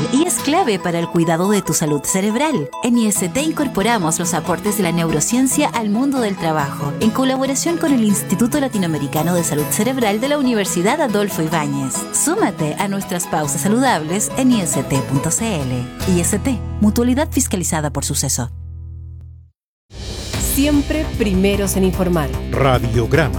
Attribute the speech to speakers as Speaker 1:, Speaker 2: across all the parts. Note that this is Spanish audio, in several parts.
Speaker 1: y es clave para el cuidado de tu salud cerebral. En IST incorporamos los aportes de la neurociencia al mundo del trabajo, en colaboración con el Instituto Latinoamericano de Salud Cerebral de la Universidad Adolfo Ibáñez. Súmate a nuestras pausas saludables en ist.cl. IST, mutualidad fiscalizada por Suceso.
Speaker 2: Siempre primeros en informar.
Speaker 3: Radiograma.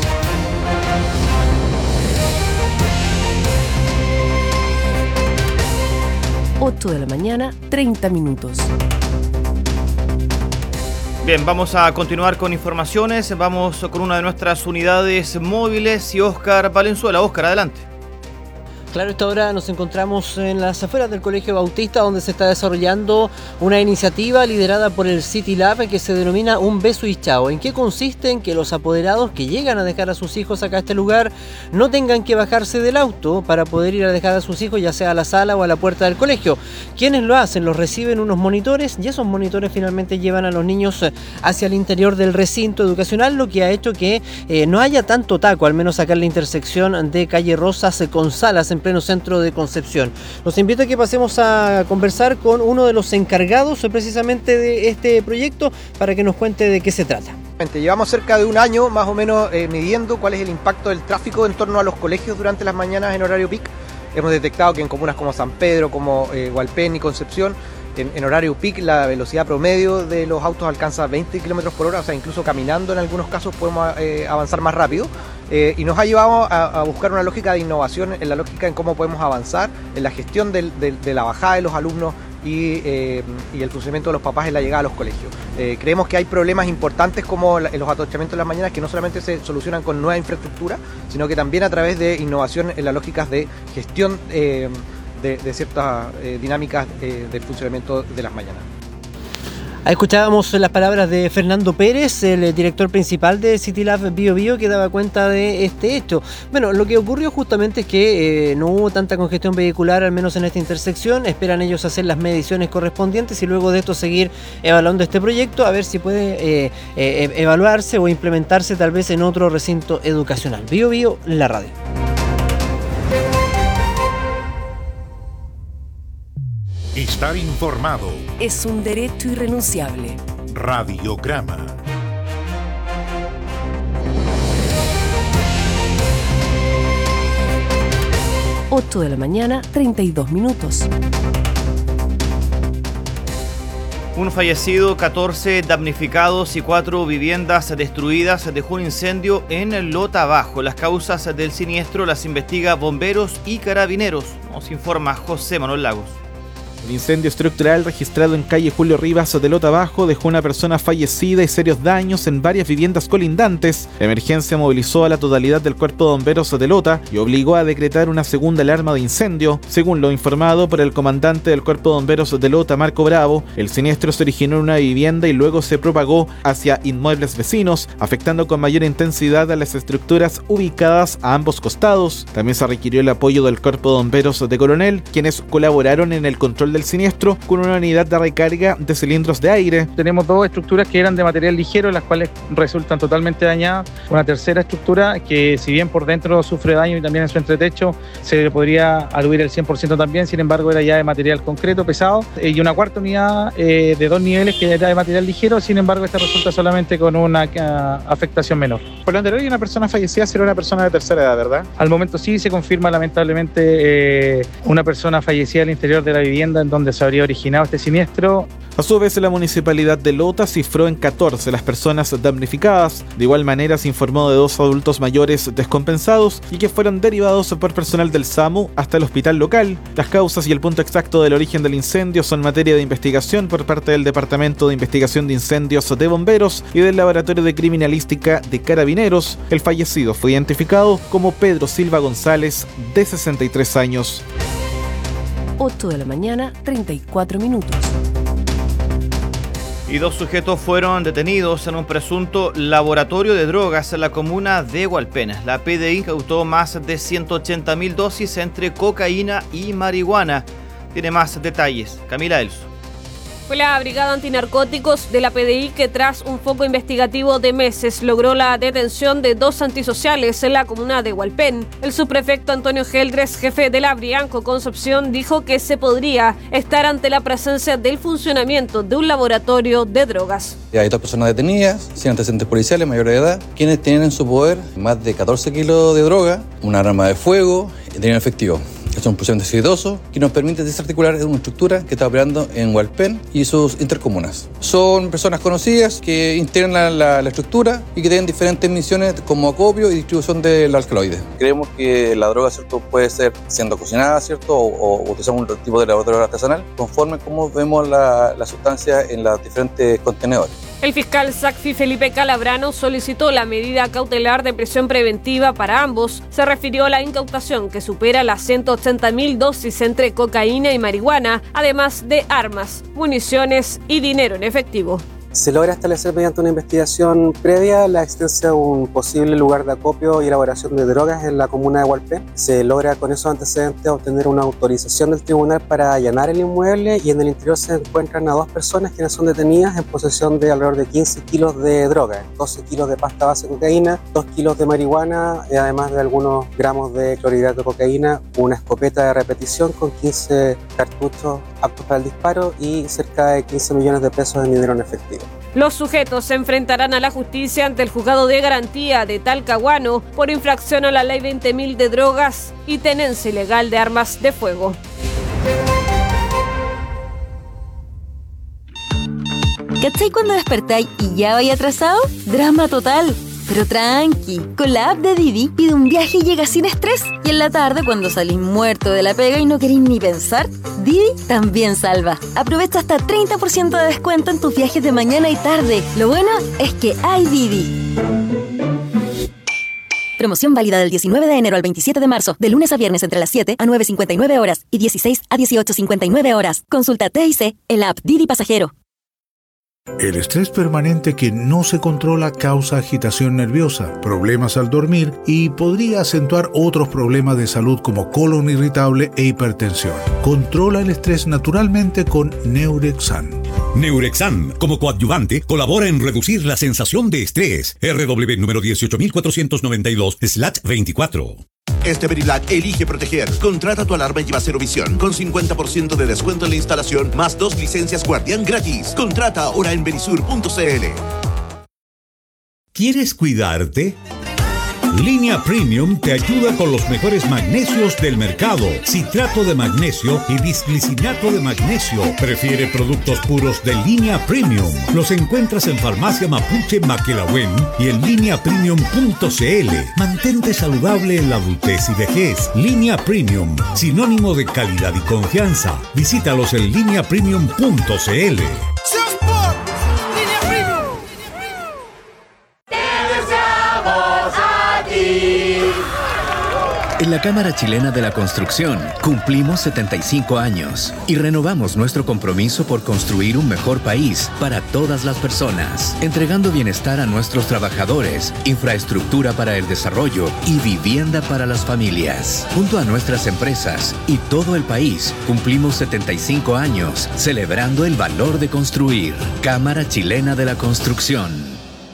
Speaker 2: Ocho de la mañana, 30 minutos.
Speaker 4: Bien, vamos a continuar con informaciones. Vamos con una de nuestras unidades móviles y Óscar Valenzuela. Óscar, adelante.
Speaker 5: Claro, a esta hora nos encontramos en las afueras del Colegio Bautista, donde se está desarrollando una iniciativa liderada por el City Lab que se denomina Un Beso y Chao. ¿En qué consiste? En que los apoderados que llegan a dejar a sus hijos acá a este lugar no tengan que bajarse del auto para poder ir a dejar a sus hijos, ya sea a la sala o a la puerta del colegio. ¿Quiénes lo hacen? Los reciben unos monitores y esos monitores finalmente llevan a los niños hacia el interior del recinto educacional, lo que ha hecho que no haya tanto taco, al menos acá en la intersección de calle Rosas con Salas, en pleno centro de Concepción. Los invito a que pasemos a conversar con uno de los encargados precisamente de este proyecto para que nos cuente de qué se trata.
Speaker 6: Llevamos cerca de un año más o menos midiendo cuál es el impacto del tráfico en torno a los colegios durante las mañanas en horario peak. Hemos detectado que en comunas como San Pedro, como Hualpén y Concepción, en horario peak la velocidad promedio de los autos alcanza 20 km por hora, o sea, incluso caminando en algunos casos podemos avanzar más rápido. Y nos ha llevado a buscar una lógica de innovación, en la lógica en cómo podemos avanzar en la gestión de la bajada de los alumnos y el funcionamiento de los papás en la llegada a los colegios. Creemos que hay problemas importantes como en los atochamientos de las mañanas que no solamente se solucionan con nueva infraestructura, sino que también a través de innovación en las lógicas de gestión de ciertas dinámicas del funcionamiento de las mañanas.
Speaker 5: Escuchábamos las palabras de Fernando Pérez, el director principal de City Lab Bio Bio, que daba cuenta de este hecho. Bueno, lo que ocurrió justamente es que no hubo tanta congestión vehicular, al menos en esta intersección. Esperan ellos hacer las mediciones correspondientes y luego de esto seguir evaluando este proyecto, a ver si puede evaluarse o implementarse tal vez en otro recinto educacional. Bio Bio, la radio.
Speaker 3: Estar informado
Speaker 2: Es un derecho irrenunciable.
Speaker 3: Radiograma.
Speaker 2: Ocho de la mañana, 32 minutos.
Speaker 4: Un fallecido, 14 damnificados y 4 viviendas destruidas dejó un incendio en Lota Bajo. Las causas del siniestro las investiga bomberos y carabineros. Nos informa José Manuel Lagos.
Speaker 7: El incendio estructural registrado en calle Julio Rivas de Lota Bajo dejó una persona fallecida y serios daños en varias viviendas colindantes. La emergencia movilizó a la totalidad del Cuerpo de Bomberos de Lota y obligó a decretar una segunda alarma de incendio. Según lo informado por el comandante del Cuerpo de Bomberos de Lota, Marco Bravo, el siniestro se originó en una vivienda y luego se propagó hacia inmuebles vecinos, afectando con mayor intensidad a las estructuras ubicadas a ambos costados. También se requirió el apoyo del Cuerpo de Bomberos de Coronel, quienes colaboraron en el control del siniestro con una unidad de recarga de cilindros de aire.
Speaker 8: Tenemos 2 estructuras que eran de material ligero, las cuales resultan totalmente dañadas. Una tercera estructura que, si bien por dentro sufre daño y también en su entretecho se le podría aludir el 100% también, sin embargo era ya de material concreto, pesado. Y una cuarta unidad de 2 niveles que era de material ligero, sin embargo esta resulta solamente con una afectación menor. Por lo anterior hay una persona fallecida, será una persona de tercera edad, ¿verdad? Al momento sí se confirma lamentablemente una persona fallecida al interior de la vivienda en donde se habría originado este siniestro.
Speaker 7: A su vez, la municipalidad de Lota cifró en 14 las personas damnificadas. De igual manera, se informó de 2 adultos mayores descompensados y que fueron derivados por personal del SAMU hasta el hospital local. Las causas y el punto exacto del origen del incendio son materia de investigación por parte del Departamento de Investigación de Incendios de Bomberos y del Laboratorio de Criminalística de Carabineros. El fallecido fue identificado como Pedro Silva González, de 63 años.
Speaker 2: 8 de la mañana, 34 minutos.
Speaker 4: Y 2 sujetos fueron detenidos en un presunto laboratorio de drogas en la comuna de Hualpén. La PDI incautó más de 180.000 dosis entre cocaína y marihuana. Tiene más detalles Camila Elso.
Speaker 9: Fue la Brigada Antinarcóticos de la PDI que, tras un foco investigativo de meses, logró la detención de 2 antisociales en la comuna de Hualpén. El subprefecto Antonio Geldres, jefe de la Brianco Concepción, dijo que se podría estar ante la presencia del funcionamiento de un laboratorio de drogas.
Speaker 10: Hay 2 personas detenidas, sin antecedentes policiales, mayores de edad, quienes tienen en su poder más de 14 kilos de droga, una arma de fuego y dinero efectivo. Es un procedimiento exitoso que nos permite desarticular una estructura que está operando en Hualpén y sus intercomunas. Son personas conocidas que integran la estructura y que tienen diferentes misiones como acopio y distribución del alcaloide. Creemos que la droga, ¿cierto?, puede ser siendo cocinada, ¿cierto?, o utilizando un tipo de laboratorio artesanal, conforme como vemos la sustancia en los diferentes contenedores.
Speaker 9: El fiscal SACFI Felipe Calabrano solicitó la medida cautelar de prisión preventiva para ambos. Se refirió a la incautación que supera las 180.000 dosis entre cocaína y marihuana, además de armas, municiones y dinero en efectivo.
Speaker 11: Se logra establecer mediante una investigación previa la existencia de un posible lugar de acopio y elaboración de drogas en la comuna de Hualpén. Se logra con esos antecedentes obtener una autorización del tribunal para allanar el inmueble y en el interior se encuentran a 2 personas quienes son detenidas en posesión de alrededor de 15 kilos de droga, 12 kilos de pasta base de cocaína, 2 kilos de marihuana, además de algunos gramos de clorhidrato de cocaína, una escopeta de repetición con 15 cartuchos aptos para el disparo y cerca de 15 millones de pesos en dinero en efectivo.
Speaker 9: Los sujetos se enfrentarán a la justicia ante el Juzgado de Garantía de Talcahuano por infracción a la Ley 20.000 de drogas y tenencia ilegal de armas de fuego.
Speaker 1: ¿Cachai cuando despertáis y ya vais atrasado? Drama total. Pero tranqui, con la app de Didi pide un viaje y llega sin estrés. Y en la tarde, cuando salís muerto de la pega y no queréis ni pensar, Didi también salva. Aprovecha hasta 30% de descuento en tus viajes de mañana y tarde. Lo bueno es que hay Didi. Promoción válida del 19 de enero al 27 de marzo, de lunes a viernes entre las 7 a 9:59 horas y 16 a 18:59 horas. Consulta TIC en la app Didi Pasajero.
Speaker 3: El estrés permanente que no se controla causa agitación nerviosa, problemas al dormir y podría acentuar otros problemas de salud como colon irritable e hipertensión. Controla el estrés naturalmente con Neurexan.
Speaker 12: Neurexan, como coadyuvante, colabora en reducir la sensación de estrés. RW número 18492/24.
Speaker 13: Este Verilak elige proteger. Contrata tu alarma y lleva Cero Visión con 50% de descuento en la instalación más 2 licencias Guardián gratis. Contrata ahora en verisur.cl.
Speaker 12: ¿Quieres cuidarte? Línea Premium te ayuda con los mejores magnesios del mercado. Citrato de magnesio y bisglicinato de magnesio. Prefiere productos puros de Línea Premium. Los encuentras en Farmacia Mapuche Maquelahuen y en lineapremium.cl. Mantente saludable en la adultez y vejez. Línea Premium, sinónimo de calidad y confianza. Visítalos en lineapremium.cl.
Speaker 14: En la Cámara Chilena de la Construcción cumplimos 75 años y renovamos nuestro compromiso por construir un mejor país para todas las personas, entregando bienestar a nuestros trabajadores, infraestructura para el desarrollo y vivienda para las familias. Junto a nuestras empresas y todo el país, cumplimos 75 años celebrando el valor de construir. Cámara Chilena de la Construcción.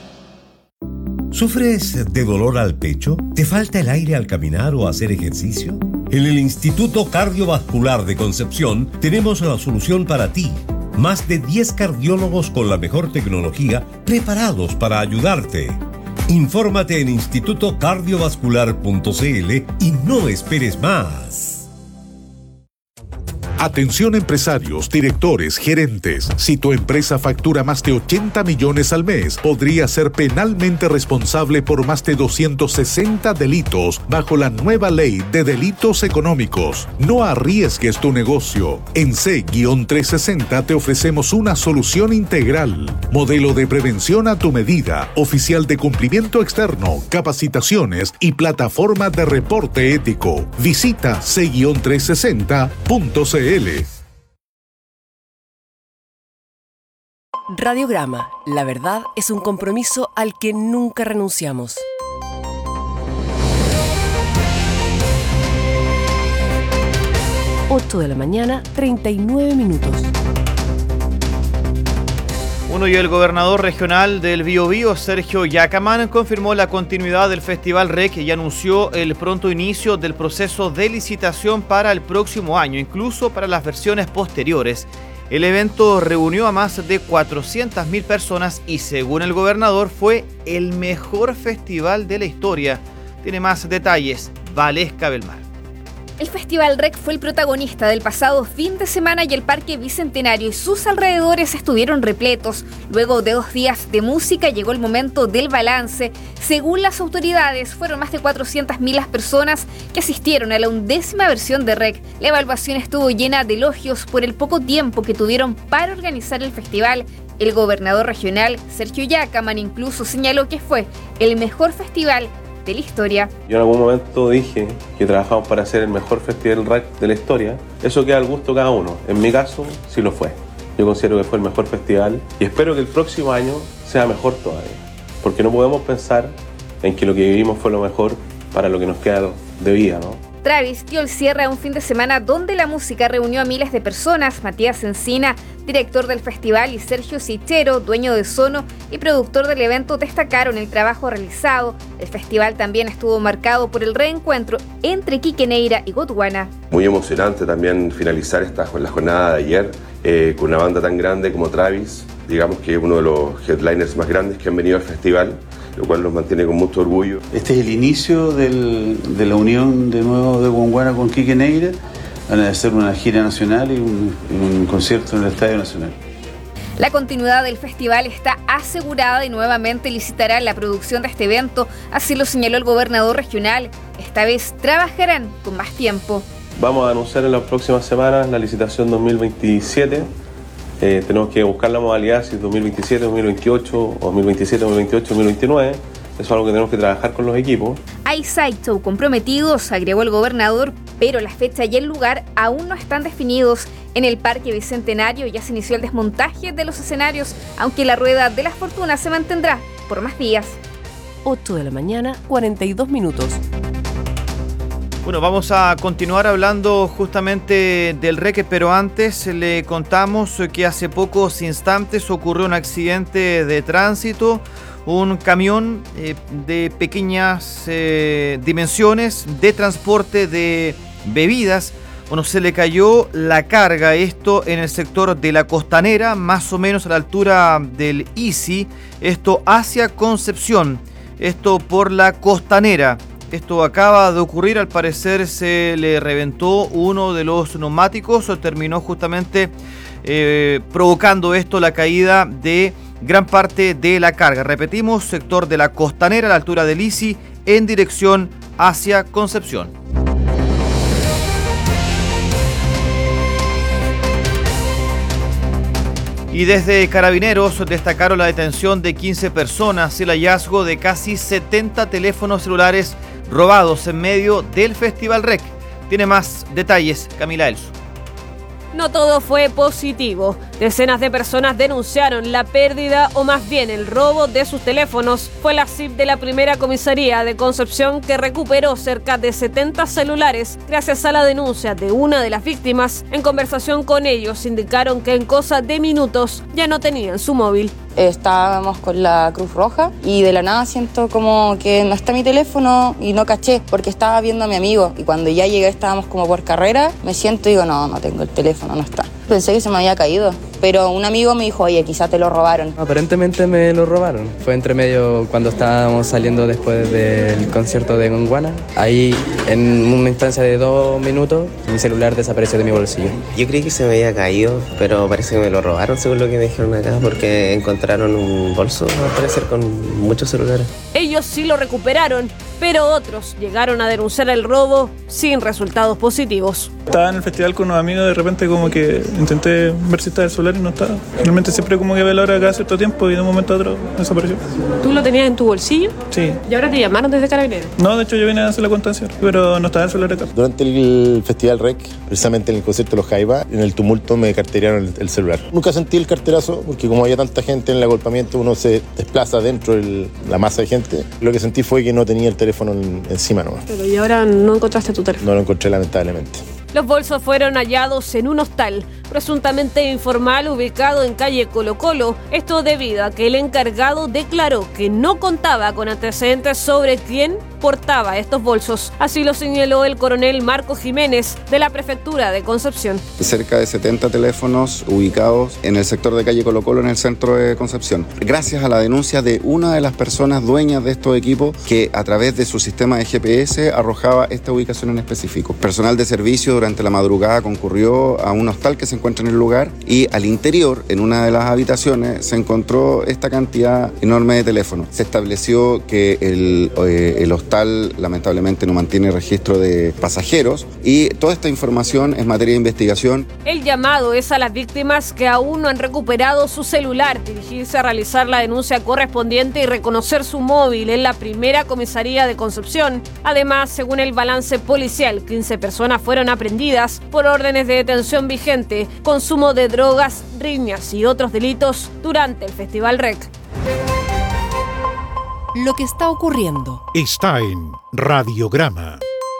Speaker 12: ¿Sufres de dolor al pecho? ¿Te falta el aire al caminar o hacer ejercicio? En el Instituto Cardiovascular de Concepción tenemos la solución para ti. Más de 10 cardiólogos con la mejor tecnología preparados para ayudarte. Infórmate en institutocardiovascular.cl y no esperes más.
Speaker 3: Atención empresarios, directores, gerentes. Si tu empresa factura más de 80 millones al mes, podría ser penalmente responsable por más de 260 delitos bajo la nueva ley de delitos económicos. No arriesgues tu negocio. En C-360 te ofrecemos una solución integral. Modelo de prevención a tu medida, oficial de cumplimiento externo, capacitaciones y plataforma de reporte ético. Visita C-360.cl.
Speaker 2: Radiograma. La verdad es un compromiso al que nunca renunciamos. Ocho de la mañana, 39 minutos.
Speaker 4: Y el gobernador regional del Biobío, Sergio Yacamán, confirmó la continuidad del Festival REC y anunció el pronto inicio del proceso de licitación para el próximo año, incluso para las versiones posteriores. El evento reunió a más de 400.000 personas y, según el gobernador, fue el mejor festival de la historia. Tiene más detalles, Valesca Belmar.
Speaker 15: El Festival REC fue el protagonista del pasado fin de semana y el Parque Bicentenario y sus alrededores estuvieron repletos. Luego de 2 días de música llegó el momento del balance. Según las autoridades, fueron más de 400.000 las personas que asistieron a la 11ª versión de REC. La evaluación estuvo llena de elogios por el poco tiempo que tuvieron para organizar el festival. El gobernador regional, Sergio Yacamán, incluso señaló que fue el mejor festival de la historia.
Speaker 16: Yo en algún momento dije que trabajamos para hacer el mejor festival REC de la historia. Eso queda al gusto de cada uno. En mi caso, sí lo fue. Yo considero que fue el mejor festival y espero que el próximo año sea mejor todavía. Porque no podemos pensar en que lo que vivimos fue lo mejor para lo que nos queda de vida, ¿no?
Speaker 15: Travis dio el cierre a un fin de semana donde la música reunió a miles de personas. Matías Encina, director del festival, y Sergio Sichero, dueño de Sono y productor del evento, destacaron el trabajo realizado. El festival también estuvo marcado por el reencuentro entre Quique Neira y Gondwana.
Speaker 17: Muy emocionante también finalizar la jornada de ayer con una banda tan grande como Travis, digamos que es uno de los headliners más grandes que han venido al festival, lo cual nos mantiene con mucho orgullo.
Speaker 18: Este es el inicio de la unión de nuevo de Gondwana con Quique Neira. Van a hacer una gira nacional y un concierto en el Estadio Nacional.
Speaker 15: La continuidad del festival está asegurada y nuevamente licitarán la producción de este evento, así lo señaló el gobernador regional. Esta vez trabajarán con más tiempo.
Speaker 16: Vamos a anunciar en las próximas semanas la licitación 2027. Tenemos que buscar la modalidad, si es 2027, 2028, o 2027, 2028, 2029. Eso es algo que tenemos que trabajar con los equipos.
Speaker 15: Hay sideshow comprometidos, agregó el gobernador, pero la fecha y el lugar aún no están definidos. En el Parque Bicentenario ya se inició el desmontaje de los escenarios, aunque la Rueda de las Fortunas se mantendrá por más días.
Speaker 2: 8 de la mañana, 42 minutos.
Speaker 4: Bueno, vamos a continuar hablando justamente del REC, pero antes le contamos que hace pocos instantes ocurrió un accidente de tránsito. Un camión de pequeñas dimensiones de transporte de bebidas, se le cayó la carga, esto en el sector de la Costanera, más o menos a la altura del ICI, esto hacia Concepción, esto por la Costanera. Esto acaba de ocurrir, al parecer se le reventó uno de los neumáticos, terminó justamente provocando esto la caída de gran parte de la carga. Repetimos, sector de la Costanera, a la altura del ICI, en dirección hacia Concepción. Y desde Carabineros destacaron la detención de 15 personas y el hallazgo de casi 70 teléfonos celulares robados en medio del Festival REC. Tiene más detalles Camila Elso.
Speaker 9: No todo fue positivo. Decenas de personas denunciaron la pérdida o más bien el robo de sus teléfonos. Fue la CIP de la primera comisaría de Concepción que recuperó cerca de 70 celulares gracias a la denuncia de una de las víctimas. En conversación con ellos indicaron que en cosa de minutos ya no tenían su móvil.
Speaker 19: Estábamos con la Cruz Roja y de la nada siento como que no está mi teléfono y no caché porque estaba viendo a mi amigo y cuando ya llegué estábamos como por carrera, me siento y digo no tengo el teléfono, no está. Pensé que se me había caído, pero un amigo me dijo, oye, quizá te lo robaron.
Speaker 20: Aparentemente me lo robaron. Fue entre medio cuando estábamos saliendo después del concierto de Gondwana. Ahí, en una instancia de 2 minutos, mi celular desapareció de mi bolsillo.
Speaker 21: Yo creí que se me había caído, pero parece que me lo robaron, según lo que me dijeron acá, porque encontraron un bolso, al parecer, con muchos celulares.
Speaker 9: Ellos sí lo recuperaron, pero otros llegaron a denunciar el robo sin resultados positivos.
Speaker 22: Estaba en el festival con unos amigos, de repente como que intenté ver si estaba el celular y no estaba. Realmente siempre como que veo la hora cada cierto tiempo y de un momento a otro desapareció.
Speaker 9: ¿Tú lo tenías en tu bolsillo?
Speaker 22: Sí.
Speaker 9: ¿Y ahora te llamaron desde Carabineros?
Speaker 22: No, de hecho yo vine a hacer la constancia, pero no estaba el celular acá.
Speaker 23: Durante el Festival REC, precisamente en el concierto de los Jaivas, en el tumulto me carteraron el celular. Nunca sentí el carterazo porque como había tanta gente en el agolpamiento uno se desplaza dentro de la masa de gente. Lo que sentí fue que no tenía el teléfono encima nomás.
Speaker 9: Pero ¿y ahora no encontraste tu teléfono?
Speaker 23: No lo encontré lamentablemente.
Speaker 9: Los bolsos fueron hallados en un hostal, presuntamente informal, ubicado en calle Colo Colo. Esto debido a que el encargado declaró que no contaba con antecedentes sobre quién portaba estos bolsos. Así lo señaló el coronel Marco Jiménez de la Prefectura de Concepción.
Speaker 5: Cerca de 70 teléfonos ubicados en el sector de calle Colo Colo, en el centro de Concepción. Gracias a la denuncia de una de las personas dueñas de estos equipos que a través de su sistema de GPS arrojaba esta ubicación en específico. Personal de servicio durante la madrugada concurrió a un hostal que se encuentra en el lugar y al interior, en una de las habitaciones, se encontró esta cantidad enorme de teléfonos. Se estableció que el hostal lamentablemente no mantiene registro de pasajeros y toda esta información es materia de investigación.
Speaker 9: El llamado es a las víctimas que aún no han recuperado su celular, dirigirse a realizar la denuncia correspondiente y reconocer su móvil en la primera comisaría de Concepción. Además, según el balance policial, 15 personas fueron aprehendidas por órdenes de detención vigente, consumo de drogas, riñas y otros delitos durante el Festival REC.
Speaker 2: Lo que está ocurriendo
Speaker 3: está en Radiograma.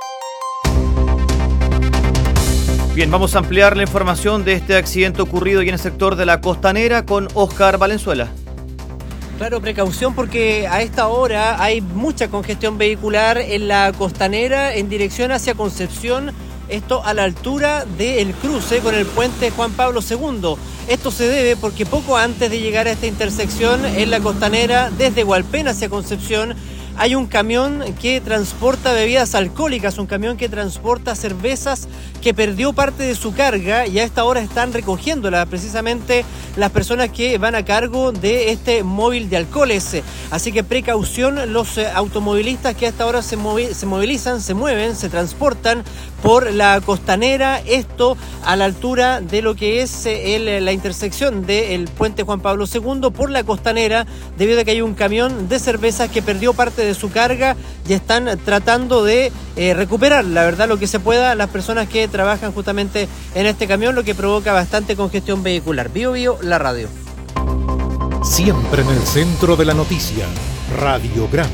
Speaker 4: Bien, vamos a ampliar la información de este accidente ocurrido en el sector de la Costanera con Oscar Valenzuela.
Speaker 6: Claro, precaución porque a esta hora hay mucha congestión vehicular en la Costanera en dirección hacia Concepción. Esto a la altura del cruce con el puente Juan Pablo II. Esto se debe porque poco antes de llegar a esta intersección en la Costanera, desde Hualpén hacia Concepción, hay un camión que transporta bebidas alcohólicas, un camión que transporta cervezas que perdió parte de su carga y a esta hora están recogiéndola precisamente las personas que van a cargo de este móvil de alcoholes. Así que precaución, los automovilistas que a esta hora se movilizan, se mueven, se transportan por la Costanera, esto a la altura de lo que es la intersección del puente Juan Pablo II por la Costanera, debido a que hay un camión de cervezas que perdió parte de su carga y están tratando de recuperar, la verdad, lo que se pueda las personas que trabajan justamente en este camión, lo que provoca bastante congestión vehicular. Bio Bio, la radio.
Speaker 3: Siempre en el centro de la noticia, Radiograma.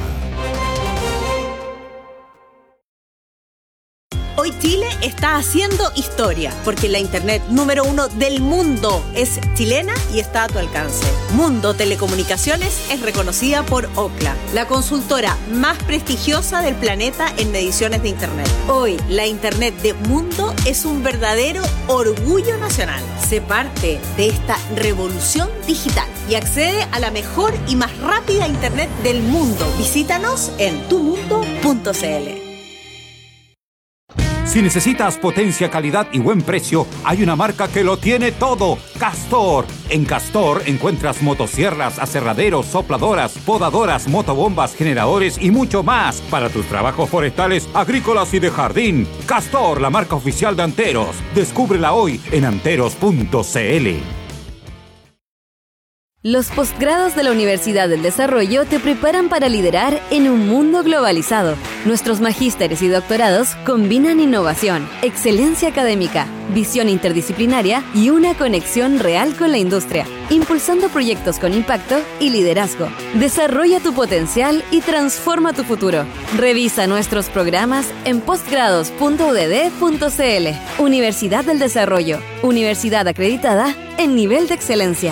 Speaker 8: Hoy Chile está haciendo historia, porque la internet número 1 del mundo es chilena y está a tu alcance. Mundo Telecomunicaciones es reconocida por Ookla, la consultora más prestigiosa del planeta en mediciones de internet. Hoy, la internet de Mundo es un verdadero orgullo nacional. Sé parte de esta revolución digital y accede a la mejor y más rápida internet del mundo. Visítanos en tumundo.cl.
Speaker 24: Si necesitas potencia, calidad y buen precio, hay una marca que lo tiene todo: Castor. En Castor encuentras motosierras, aserraderos, sopladoras, podadoras, motobombas, generadores y mucho más para tus trabajos forestales, agrícolas y de jardín. Castor, la marca oficial de Anteros. Descúbrela hoy en anteros.cl.
Speaker 25: Los posgrados de la Universidad del Desarrollo te preparan para liderar en un mundo globalizado. Nuestros magísteres y doctorados combinan innovación, excelencia académica, visión interdisciplinaria y una conexión real con la industria, impulsando proyectos con impacto y liderazgo. Desarrolla tu potencial y transforma tu futuro. Revisa nuestros programas en postgrados.udd.cl. Universidad del Desarrollo, universidad acreditada en nivel de excelencia.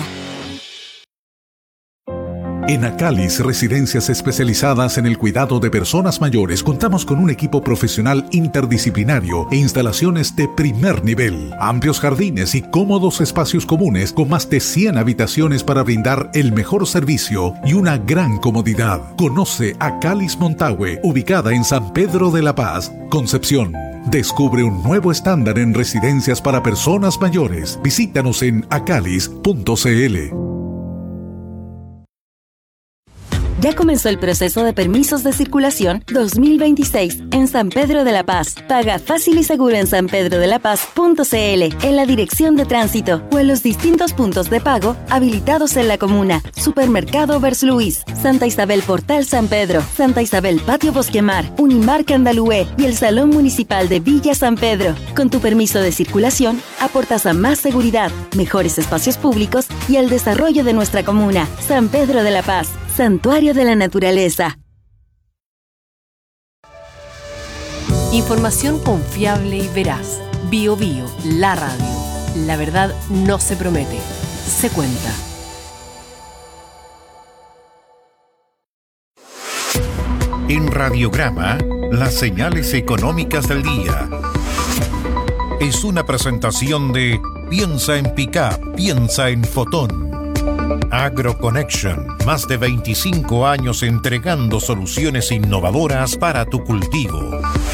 Speaker 3: En Acalis Residencias Especializadas en el Cuidado de Personas Mayores contamos con un equipo profesional interdisciplinario e instalaciones de primer nivel, amplios jardines y cómodos espacios comunes con más de 100 habitaciones para brindar el mejor servicio y una gran comodidad. Conoce Acalis Montague, ubicada en San Pedro de la Paz, Concepción. Descubre un nuevo estándar en residencias para personas mayores. Visítanos en acalis.cl.
Speaker 25: Ya comenzó el proceso de permisos de circulación 2026 en San Pedro de la Paz. Paga fácil y seguro en sanpedrodelapaz.cl, en la dirección de tránsito o en los distintos puntos de pago habilitados en la comuna. Supermercado Vers Luis, Santa Isabel Portal San Pedro, Santa Isabel Patio Bosquemar, Unimar Candalué y el Salón Municipal de Villa San Pedro. Con tu permiso de circulación aportas a más seguridad, mejores espacios públicos y el desarrollo de nuestra comuna. San Pedro de la Paz, Santuario de la Naturaleza.
Speaker 2: Información confiable y veraz. Bío Bío, la radio. La verdad no se promete, se cuenta.
Speaker 3: En Radiograma, las señales económicas del día. Es una presentación de Piensa en Pickup, piensa en Fotón. AgroConnection, más de 25 años entregando soluciones innovadoras para tu cultivo.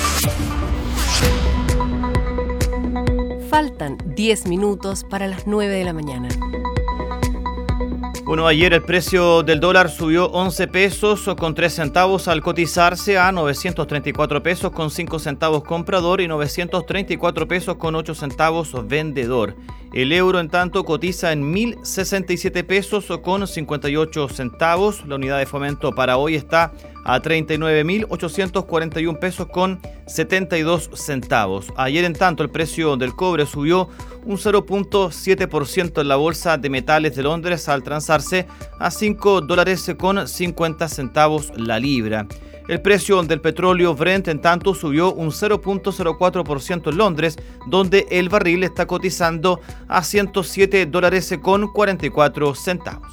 Speaker 2: Faltan 10 minutos para las 9 de la mañana.
Speaker 4: Bueno, ayer el precio del dólar subió 11 pesos con 3 centavos al cotizarse a 934 pesos con 5 centavos comprador y 934 pesos con 8 centavos vendedor. El euro, en tanto, cotiza en 1.067 pesos con 58 centavos. La unidad de fomento para hoy está a 39.841 pesos con 72 centavos. Ayer, en tanto, el precio del cobre subió un 0.7% en la bolsa de metales de Londres al transarse a $5 con 50 centavos la libra. El precio del petróleo Brent, en tanto, subió un 0.04% en Londres, donde el barril está cotizando a $107 con 44 centavos.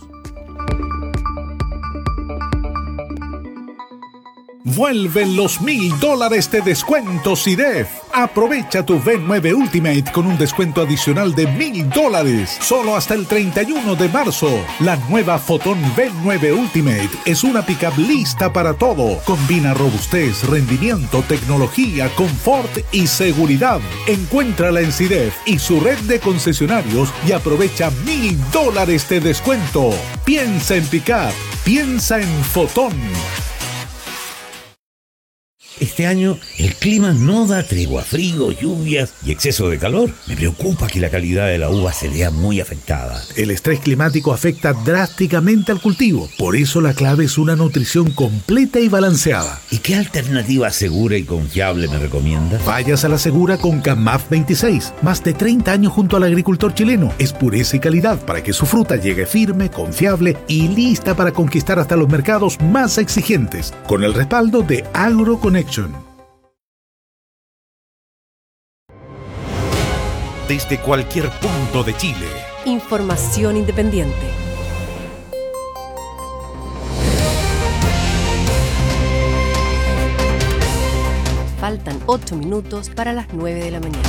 Speaker 3: Vuelven los $1,000 de descuento CIDEF. Aprovecha tu V9 Ultimate con un descuento adicional de $1,000 solo hasta el 31 de marzo. La nueva Fotón V9 Ultimate es una pickup lista para todo. Combina robustez, rendimiento, tecnología, confort y seguridad. Encuéntrala en CIDEF y su red de concesionarios y aprovecha $1,000 de descuento. Piensa en pickup, piensa en Fotón.
Speaker 1: Este año el clima no da tregua, frío, lluvias y exceso de calor. Me preocupa que la calidad de la uva se vea muy afectada.
Speaker 3: El estrés climático afecta drásticamente al cultivo. Por eso la clave es una nutrición completa y balanceada.
Speaker 1: ¿Y qué alternativa segura y confiable me recomienda?
Speaker 3: Vayas a la segura con CAMAF 26. Más de 30 años junto al agricultor chileno. Es pureza y calidad para que su fruta llegue firme, confiable y lista para conquistar hasta los mercados más exigentes. Con el respaldo de AgroConnection. Desde cualquier punto de Chile.
Speaker 2: Información independiente. Faltan 8 minutos para las 9 de la mañana.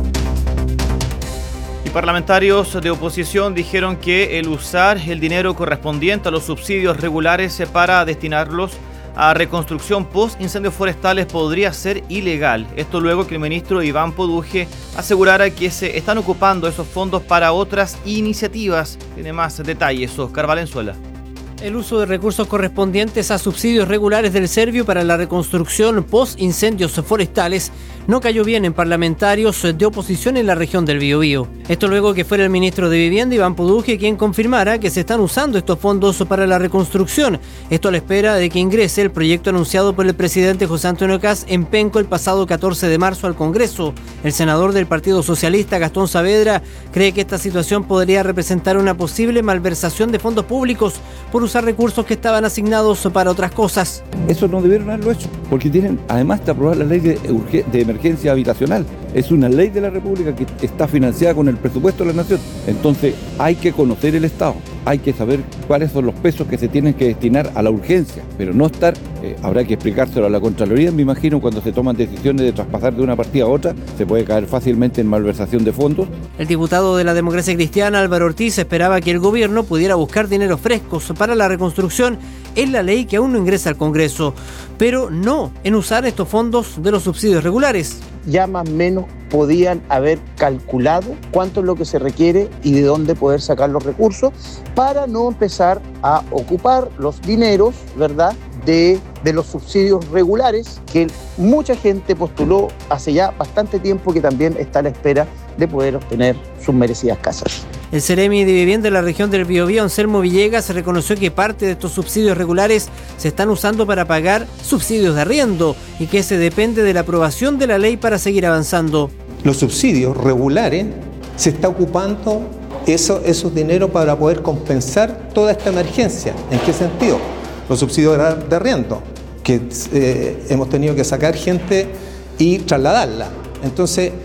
Speaker 4: Y parlamentarios de oposición dijeron que el usar el dinero correspondiente a los subsidios regulares para destinarlos a reconstrucción post-incendios forestales podría ser ilegal. Esto luego que el ministro Iván Poduje asegurara que se están ocupando esos fondos para otras iniciativas. Tiene más detalles Oscar Valenzuela.
Speaker 6: El uso de recursos correspondientes a subsidios regulares del Servio para la reconstrucción post-incendios forestales no cayó bien en parlamentarios de oposición en la región del Biobío. Esto luego que fuera el ministro de Vivienda, Iván Poduje, quien confirmara que se están usando estos fondos para la reconstrucción. Esto a la espera de que ingrese el proyecto anunciado por el presidente José Antonio Kast en Penco el pasado 14 de marzo al Congreso. El senador del Partido Socialista, Gastón Saavedra, cree que esta situación podría representar una posible malversación de fondos públicos por usar recursos que estaban asignados para otras cosas.
Speaker 7: Eso no debieron haberlo hecho, porque tienen además de aprobar la ley de emergencia habitacional. Es una ley de la República que está financiada con el presupuesto de la Nación. Entonces hay que conocer el Estado, hay que saber cuáles son los pesos que se tienen que destinar a la urgencia, pero no estar, habrá que explicárselo a la Contraloría, me imagino, cuando se toman decisiones de traspasar de una partida a otra, se puede caer fácilmente en malversación de fondos.
Speaker 6: El diputado de la Democracia Cristiana, Álvaro Ortiz, esperaba que el gobierno pudiera buscar dinero frescos para la reconstrucción en la ley que aún no ingresa al Congreso, pero no en usar estos fondos de los subsidios regulares.
Speaker 10: Ya más o menos podían haber calculado cuánto es lo que se requiere y de dónde poder sacar los recursos para no empezar a ocupar los dineros, ¿verdad?, de los subsidios regulares que mucha gente postuló hace ya bastante tiempo, que también está a la espera de poder obtener sus merecidas casas.
Speaker 6: El Seremi de Vivienda de la región del Biobío, Anselmo Villegas, reconoció que parte de estos subsidios regulares se están usando para pagar subsidios de arriendo y que se depende de la aprobación de la ley para seguir avanzando.
Speaker 11: Los subsidios regulares se está ocupando esos dineros para poder compensar toda esta emergencia. ¿En qué sentido? Los subsidios de arriendo, que hemos tenido que sacar gente y trasladarla. Entonces,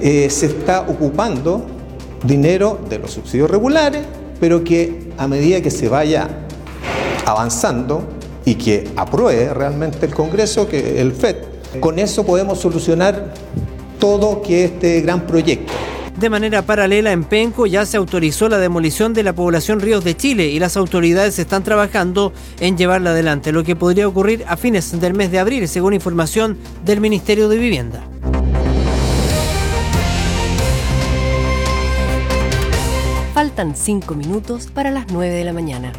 Speaker 11: se está ocupando dinero de los subsidios regulares, pero que a medida que se vaya avanzando y que apruebe realmente el Congreso, que el FED, con eso podemos solucionar todo que este gran proyecto.
Speaker 6: De manera paralela, en Penco ya se autorizó la demolición de la población Ríos de Chile y las autoridades están trabajando en llevarla adelante, lo que podría ocurrir a fines del mes de abril, según información del Ministerio de Vivienda.
Speaker 2: Faltan 5 minutos para las 9 de la mañana.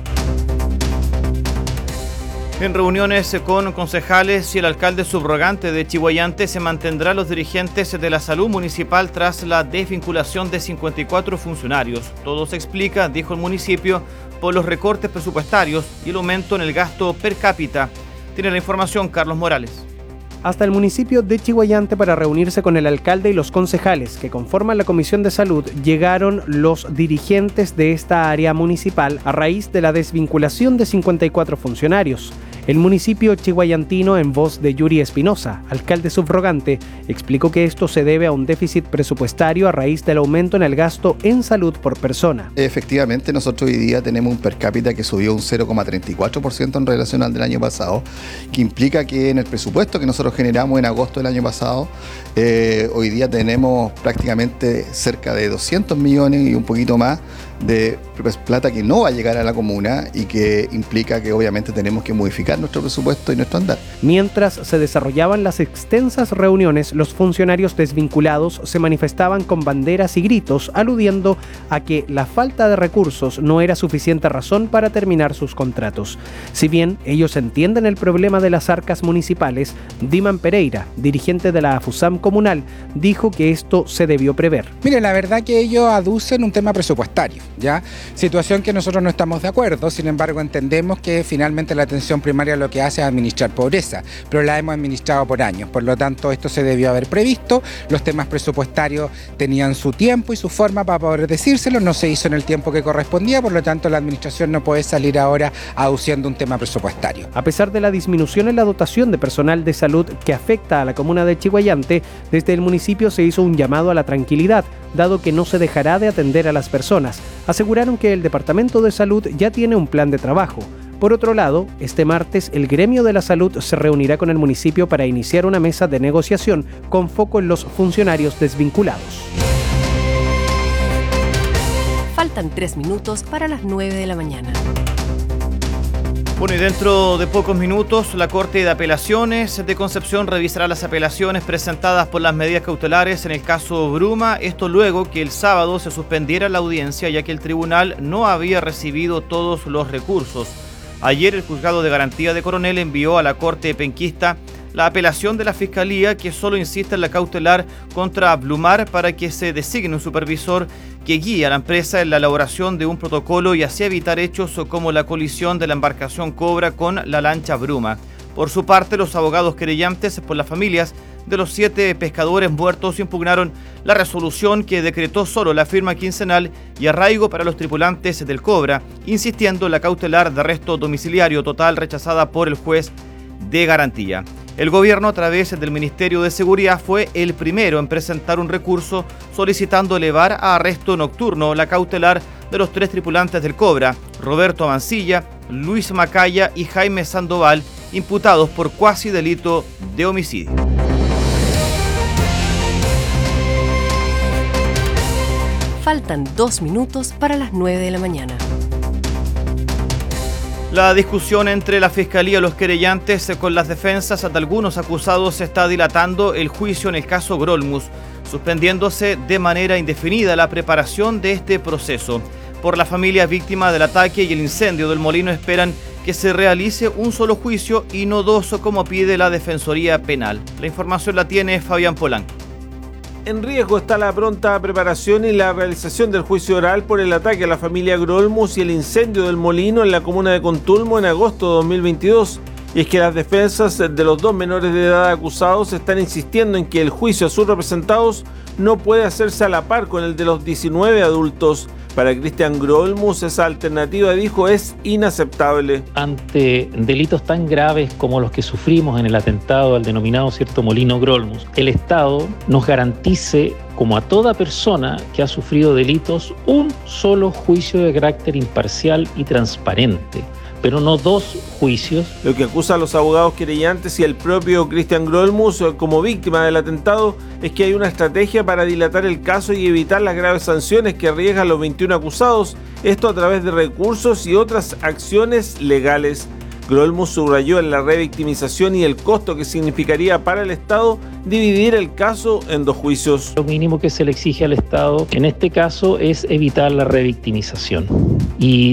Speaker 4: En reuniones con concejales y el alcalde subrogante de Chiguayante se mantendrán los dirigentes de la salud municipal tras la desvinculación de 54 funcionarios. Todo se explica, dijo el municipio, por los recortes presupuestarios y el aumento en el gasto per cápita. Tiene la información Carlos Morales.
Speaker 12: Hasta el municipio de Chiguayante para reunirse con el alcalde y los concejales que conforman la Comisión de Salud llegaron los dirigentes de esta área municipal a raíz de la desvinculación de 54 funcionarios. El municipio chiguayantino, en voz de Yuri Espinosa, alcalde subrogante, explicó que esto se debe a un déficit presupuestario a raíz del aumento en el gasto en salud por persona.
Speaker 13: Efectivamente, nosotros hoy día tenemos un per cápita que subió un 0,34% en relación al del año pasado, que implica que en el presupuesto que nosotros generamos en agosto del año pasado, hoy día tenemos prácticamente cerca de 200 millones y un poquito más de plata que no va a llegar a la comuna y que implica que obviamente tenemos que modificar nuestro presupuesto y nuestro andar.
Speaker 12: Mientras se desarrollaban las extensas reuniones, los funcionarios desvinculados se manifestaban con banderas y gritos, aludiendo a que la falta de recursos no era suficiente razón para terminar sus contratos. Si bien ellos entienden el problema de las arcas municipales, Diman Pereira, dirigente de la AFUSAM comunal, dijo que esto se debió prever.
Speaker 14: Mire, la verdad que ellos aducen un tema presupuestario, ¿ya? Situación que nosotros no estamos de acuerdo, sin embargo entendemos que finalmente la atención primaria lo que hace es administrar pobreza, pero la hemos administrado por años, por lo tanto esto se debió haber previsto, los temas presupuestarios tenían su tiempo y su forma para poder decírselo, no se hizo en el tiempo que correspondía, por lo tanto la administración no puede salir ahora aduciendo un tema presupuestario.
Speaker 12: A pesar de la disminución en la dotación de personal de salud que afecta a la comuna de Chiguayante, desde el municipio se hizo un llamado a la tranquilidad, dado que no se dejará de atender a las personas. Aseguraron que el Departamento de Salud ya tiene un plan de trabajo. Por otro lado, este martes el gremio de la salud se reunirá con el municipio para iniciar una mesa de negociación con foco en los funcionarios desvinculados.
Speaker 2: Faltan 3 minutos para las 9 de la mañana.
Speaker 4: Bueno, y dentro de pocos minutos, la Corte de Apelaciones de Concepción revisará las apelaciones presentadas por las medidas cautelares en el caso Bruma. Esto luego que el sábado se suspendiera la audiencia, ya que el tribunal no había recibido todos los recursos. Ayer, el Juzgado de Garantía de Coronel envió a la Corte penquista la apelación de la Fiscalía, que solo insiste en la cautelar contra Blumar para que se designe un supervisor que guíe a la empresa en la elaboración de un protocolo y así evitar hechos como la colisión de la embarcación Cobra con la lancha Bruma. Por su parte, los abogados querellantes por las familias de los 7 pescadores muertos impugnaron la resolución que decretó solo la firma quincenal y arraigo para los tripulantes del Cobra, insistiendo en la cautelar de arresto domiciliario total rechazada por el juez de garantía. El gobierno, a través del Ministerio de Seguridad, fue el primero en presentar un recurso solicitando elevar a arresto nocturno la cautelar de los 3 tripulantes del Cobra, Roberto Mancilla, Luis Macaya y Jaime Sandoval, imputados por cuasi delito de homicidio.
Speaker 2: Faltan 2 minutos para las 9 de la mañana.
Speaker 4: La discusión entre la Fiscalía y los querellantes con las defensas de algunos acusados está dilatando el juicio en el caso Grolmus, suspendiéndose de manera indefinida la preparación de este proceso. Por la familia víctima del ataque y el incendio del molino esperan que se realice un solo juicio y no 2 como pide la Defensoría Penal. La información la tiene Fabián Polanco.
Speaker 17: En riesgo está la pronta preparación y la realización del juicio oral por el ataque a la familia Grolmus y el incendio del molino en la comuna de Contulmo en agosto de 2022. Y es que las defensas de los 2 menores de edad acusados están insistiendo en que el juicio a sus representados no puede hacerse a la par con el de los 19 adultos. Para Cristian Grolmus, esa alternativa, dijo, es inaceptable.
Speaker 15: Ante delitos tan graves como los que sufrimos en el atentado al denominado cierto Molino Grolmus, el Estado nos garantice, como a toda persona que ha sufrido delitos, un solo juicio de carácter imparcial y transparente, pero no dos juicios.
Speaker 17: Lo que acusa a los abogados querellantes y al propio Cristian Grolmus como víctima del atentado es que hay una estrategia para dilatar el caso y evitar las graves sanciones que arriesgan los 21 acusados, esto a través de recursos y otras acciones legales. Grolmus subrayó en la revictimización y el costo que significaría para el Estado dividir el caso en dos juicios.
Speaker 15: Lo mínimo que se le exige al Estado en este caso es evitar la revictimización. Y